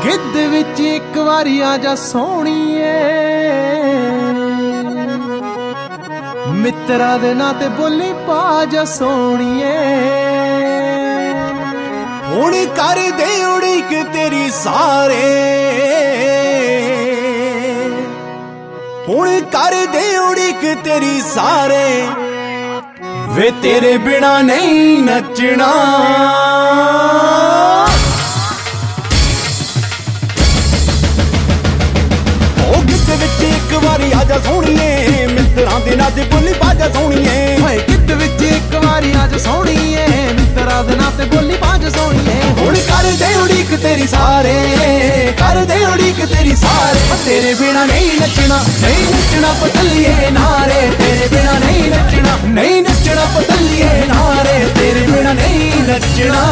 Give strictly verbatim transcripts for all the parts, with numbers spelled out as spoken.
ਗਿੱਧ ਵਿੱਚ ਇੱਕ ਵਾਰੀ ਆ ਜਾ ਸੋਹਣੀਏ, ਮਿੱਤਰਾਂ ਦੇ ਨਾਂ ਤੇ ਬੋਲੀ ਪਾ ਜਾ ਸੋਹਣੀਏ। ਹੁਣ ਕਰਦੇ ਉਡੀਕ ਤੇਰੀ ਸਾਰੇ, ਹੁਣ ਕਰਦੇ ਉਡੀਕ ਤੇਰੀ ਸਾਰੇ, ਵੇ ਤੇਰੇ ਬਿਨਾ ਨਹੀਂ ਨੱਚਣਾ। ਵਿੱਚ ਇੱਕ ਵਾਰੀ ਆ ਜਾ ਸੋਹਣੀਏ, ਮਿੱਤਰਾਂ ਦੇ ਨਾਂ ਤੇ ਬੋਲੀ ਪਾ ਜਾ ਸੋਹਣੀਏ। ਹਾਏ ਗਿੱਧ ਵਿੱਚ ਇੱਕ ਵਾਰੀ ਆ ਜਾ ਸੋਹਣੀਏ, ਮਿੱਤਰਾਂ ਦੇ ਨਾਂ ਤੇ ਬੋਲੀ ਪਾ ਜਾ ਸੋਹਣੀਏ। ਹੁਣ ਕਰਦੇ ਉਡੀਕ ਤੇਰੀ ਸਾਰੇ, ਕਰਦੇ ਉਡੀਕ ਤੇਰੀ ਸਾਰੇ, ਤੇਰੇ ਬਿਨਾ ਨਹੀਂ ਨੱਚਣਾ, ਨਹੀਂ ਨੱਚਣਾ ਪਤਲੀਏ ਨਾਰੇ, ਤੇਰੇ ਬਿਨਾ ਨਹੀਂ ਨੱਚਣਾ, ਨਹੀਂ ਨੱਚਣਾ ਪਤਲੀਏ ਨਾਰੇ, ਤੇਰੇ ਬਿਨਾ ਨਹੀਂ ਨੱਚਣਾ।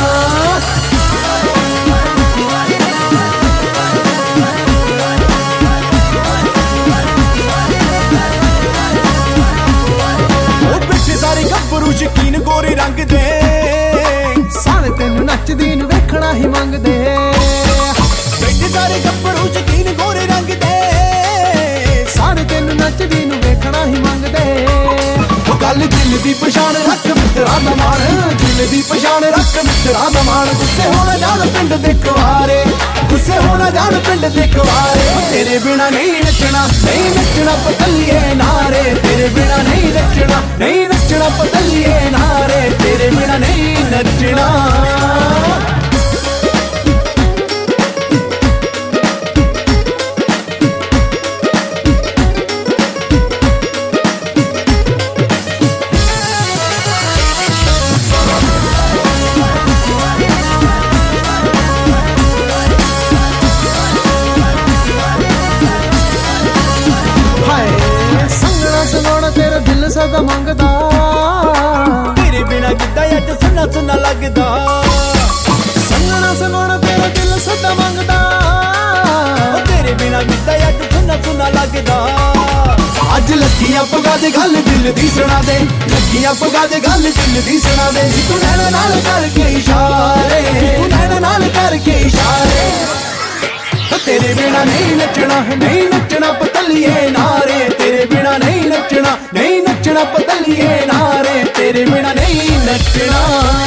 ਗੱਭਰੂ ਸ਼ਕੀਨ ਗੋਰੇ ਰੰਗ ਦੇ, ਸਾਰੇ ਤੈਨੂੰ ਨੱਚਦੀ ਨੂੰ ਵੇਖਣਾ ਹੀ ਮੰਗਦੇ। ਬੈਠੇ ਸਾਰੇ ਗੱਭਰੂ ਸ਼ਕੀਨ ਗੋਰੇ ਰੰਗ ਦੇ, ਸਾਰੇ ਤੈਨੂੰ ਨੱਚਦੀ ਨੂੰ ਵੇਖਣਾ ਹੀ ਮੰਗਦੇ। ਉਹ ਗੱਲ ਦਿਲ ਦੀ ਪਛਾਣ ਰੱਖ ਮਿੱਤਰਾਂ ਦਾ ਮਾਣ, ਦਿਲ ਦੀ ਪਛਾਣ ਰੱਖ ਮਿੱਤਰਾਂ ਦਾ ਮਾਣ। ਗੁੱਸੇ ਹੋਣਾ ਜਾਣ ਪਿੰਡ ਦੇ ਕੁਆਰੇ, ਗੁੱਸੇ ਹੋਣਾ ਜਾਣ ਪਿੰਡ ਦੇ ਕੁਆਰੇ, ਤੇਰੇ ਬਿਨਾ ਨਹੀਂ ਨੱਚਣਾ, ਨਹੀਂ ਨੱਚਣਾ ਪਤਲੀਏ ਨਾਰੇ, ਤੇਰੇ ਬਿਨਾ ਨਹੀਂ ਨੱਚਣਾ, ਨਹੀਂ ਨੱਚਣਾ ਪਤਲੀਏ ਨਾਰੇ, ਤੇਰੇ ਬਿਨਾ ਨਹੀਂ ਨੱਚਣਾ। ਸੁਣਾਉਣਾ ਤੇਰਾ ਦਿਲ ਸਦਾ ਮੰਗਦਾ, ਤੇਰੇ ਬਿਨਾ ਕਿੱਦਾਂ ਅੱਜ ਸੁਣਾ ਸੁਣਾ ਲੱਗਦਾ। ਸੰਗਣਾ ਸੁਣਾਉਣਾ ਤੇਰਾ ਦਿਲ ਸਦਾ ਮੰਗਦਾ, ਤੇਰੇ ਬਿਨਾ ਕਿੱਦਾਂ ਅੱਜ ਸੁਣਾ ਸੁਣਾ ਲੱਗਦਾ। ਅੱਜ ਲੱਗੀਆਂ ਪਗਾ ਦੇ ਗੱਲ ਦਿਲ ਦੀ ਸੁਣਾ ਦੇ, ਲੱਗੀਆਂ ਪਗਾ ਦੇ ਗੱਲ ਦਿਲ ਦੀ ਸੁਣਾ ਦੇ। ਤੂੰ ਨੈਣਾ ਨਾਲ ਕਰਕੇ ਇਸ਼ਾਰੇ, ਤੂੰ ਨੈਣਾ ਨਾਲ ਕਰਕੇ ਇਸ਼ਾਰੇ, ਤੇਰੇ ਬਿਨਾ ਨਹੀਂ ਨੱਚਣਾ, ਨਹੀਂ ਨੱਚਣਾ ਪਤਲੀਏ ਨਾਰੇ, ਤੇਰੇ ਬਿਨਾ ਨਹੀਂ ਨੱਚਣਾ, ਨਹੀਂ ਨੱਚਣਾ ਪਤਲੀਏ ਨਾਰੇ, ਤੇਰੇ ਬਿਨਾ ਨਹੀਂ ਨੱਚਣਾ।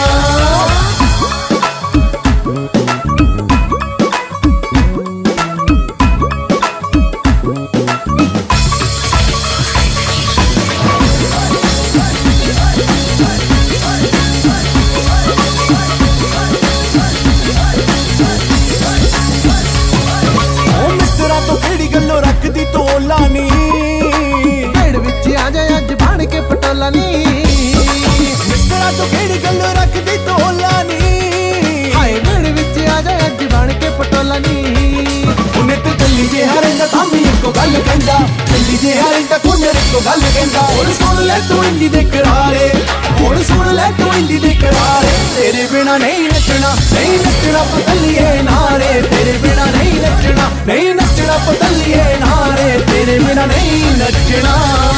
ਰੱਖਦੀ ਤੋਲਾ ਨੀ ਢੇੜ ਵਿੱਚ ਆ ਜਾ ਅੱਜ ਬਣ ਕੇ ਪਟੋਲਾ ਨੀ, ਮਿੱਤਰਾਂ ਤੋਂ ਕਿਹੜੀ ਗੱਲ ਰੱਖਦੀ ਤੋਲਾ ਨੀ। ਹਾਏ ਢੇੜ ਵਿੱਚ ਆ ਜਾ ਅੱਜ ਬਣ ਕੇ ਪਟੋਲਾ ਨੀ। ਉਹਨੇ ਤੇ ਚੱਲੀ ਜੇ ਹਰਿੰਦਾ ਤਾਂ ਵੀ ਇੱਕੋ ਗੱਲ ਕਹਿੰਦਾ, ਚੱਲੀ ਜੇ ਹਰਿੰਦਾ ਕੋਨੇ ਇੱਕੋ ਗੱਲ ਕਹਿੰਦਾ। ਹੁਣ ਸੁਣ ਲੈ ਤੂੰ ਇੰਦੀ ਦੇ ਕਰਾਰੇ, ਹੁਣ ਸੁਣ ਲੈ ਤੂੰ ਇੰਦੀ ਦੇ ਕਰਾਰੇ, ਤੇਰੇ ਬਿਨਾ ਨਹੀਂ ਨੱਚਣਾ, ਨਹੀਂ ਨੱਚਣਾ ਪਤਲੀਏ ਨਾਰੇ, ਤੇਰੇ ਬਿਨਾ ਨਹੀਂ ਨੱਚਣਾ, ਨਹੀਂ ਨੱਚਣਾ ਪਤਲੀਏ ਨਾਰੇ, ਤੇਰੇ ਬਿਨਾ ਨਹੀਂ ਨੱਚਣਾ।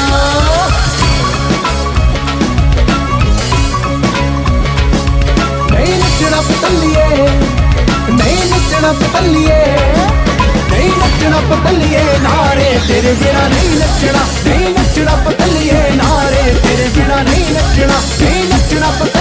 ਨਹੀਂ ਨੱਚਣਾ ਪਤਲੀਏ, ਨਹੀਂ ਨੱਚਣਾ ਪਤਲੀਏ, ਨਹੀਂ ਨੱਚਣਾ ਪਤਲੀਏ ਨਾਰੇ, ਤੇਰੇ ਬਿਨਾ ਨਹੀਂ ਨੱਚਣਾ, ਨਹੀਂ ਨੱਚਣਾ ਪਤਲੀਏ ਨਾਰੇ, ਤੇਰੇ ਬਿਨਾ ਨਹੀਂ ਨੱਚਣਾ, ਨਹੀਂ ਨੱਚਣਾ।